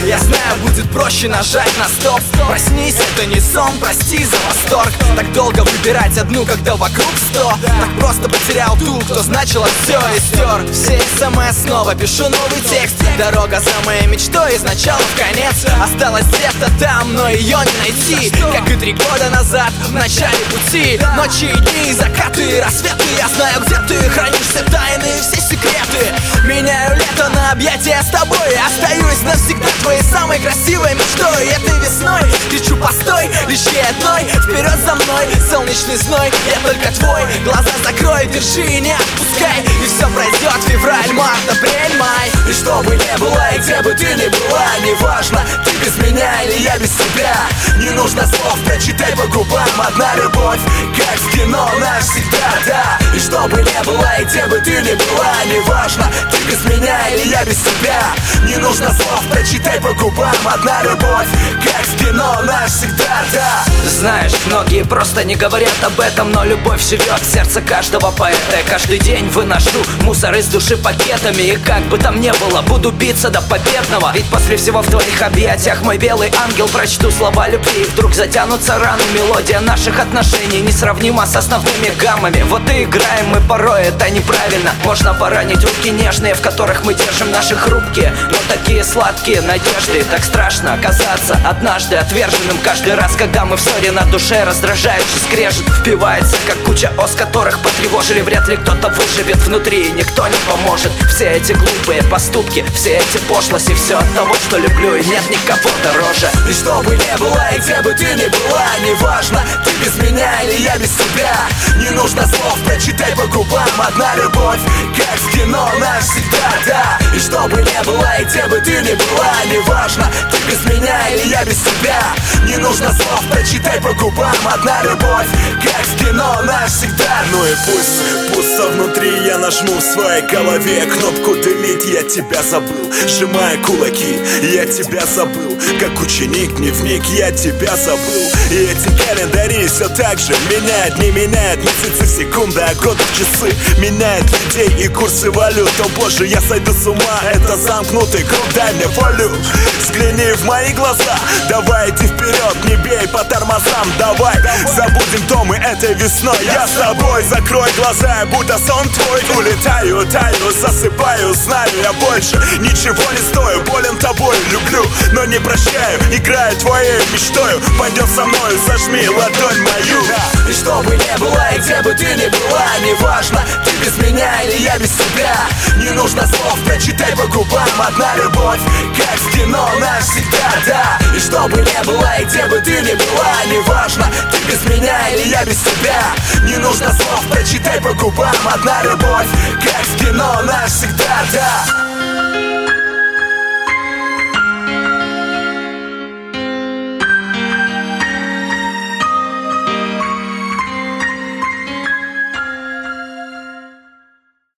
Я знаю, будет проще нажать на стоп. Проснись, это не сон, прости за восторг. Так долго выбирать одну, когда вокруг 100. Так просто потерял ту, кто значила все и стер. Все смс снова пишу новый текст. Дорога за моей мечтой из начала в конец. Осталась где-то там, но ее не найти. Как и 3 года назад, в начале пути. Ночи и дни, закаты и рассветы. Я знаю, где ты хранишь все тайны и все секреты. Меняю лето на объятия с тобой. Остаюсь навсегда твоей самой красивой мечтой. Этой весной кричу постой, ищи одной. Вперед за мной, солнечный зной. Я только твой, глаза закрой, держи и не отпускай. И все пройдет, февраль, март, апрель, май. И что бы ни было, и где бы ты ни была, неважно, ты без меня или я без тебя. Не нужно слов, прочитай по губам. Одна любовь, как в кино, навсегда, да. И что бы ни было, и где бы ты ни была, неважно, ты без меня или я без тебя. Не нужно слов, прочитай по губам. Одна любовь, как в кино, навсегда, да. Знаешь, многие просто не говорят об этом, но любовь живет в сердце каждого поэта. Я каждый день выношу мусор из души пакетами. И как бы там ни было, буду биться до победного. Ведь после всего в твоих объятиях, мой белый ангел, прочту слова любви. И вдруг затянутся раны. Мелодия наших отношений несравнима с основными гаммами. Вот и играем мы порой, это неправильно. Можно поранить руки нежные, в которых мы держим наши хрупкие, но такие сладкие надежды. Так страшно оказаться однажды отверженным. Каждый раз, когда мы в ссоре, на душе раздражающий скрежет впивается, как куча ос, которых потревожили. Вряд ли кто-то выживет внутри, и никто не поможет. Все эти глупые поступки, все эти пошлости, все от того, что люблю, и нет никого дороже. И что бы ни было, и где бы ты ни была, неважно, ты без меня или я без тебя. Не нужно слов, прочитай по губам. Одна любовь, как в кино, навсегда, да. И что бы ни было, и где бы ты ни была, неважно, ты без меня или я без тебя. Не нужно слов, прочитай по губам. Одна любовь, как в кино, навсегда. Ну и пусть пусто внутри, я нажму в своей голове кнопку delete. Я тебя забыл, сжимая кулаки, я тебя забыл. Как ученик, дневник, я тебя забыл. И эти календари все так же меняют. Не меняют месяцы в секунды, а годы в часы. Меняют людей и курсы валют. О боже, я сойду с ума, это замкнутый круг, дай мне волю. Взгляни в мои глаза, давай иди вперед, не бей по тормозам. Давай забудем то мы этой весной. Я с тобой, закрой глаза, будто сон твой. Улетаю, таю, засыпаю, знаю, я больше ничего не стою. Болен тобой, люблю, но не прощаю. Играю твоей мечтою, пойдем со мной, зажми ладонь мою. И что бы ни было, и где бы ты ни была, неважно, ты без меня или я без тебя. Не нужно слов, прочитай по губам. Одна любовь, как в кино, навсегда, да. И что бы ни было, и где бы ты ни была, неважно, ты без меня или я без тебя. Не нужно слов, прочитай по губам. Одна любовь, как в кино, навсегда, да.